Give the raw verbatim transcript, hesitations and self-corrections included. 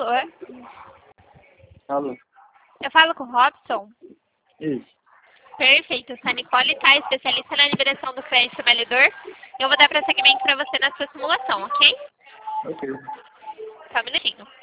Alô? Alô? Eu falo com o Robson? Isso. Perfeito. Eu sou a Nicole, tá? Especialista na liberação do crédito trabalhador. Eu vou dar prosseguimento para você na sua simulação, ok? Ok. Só um minutinho.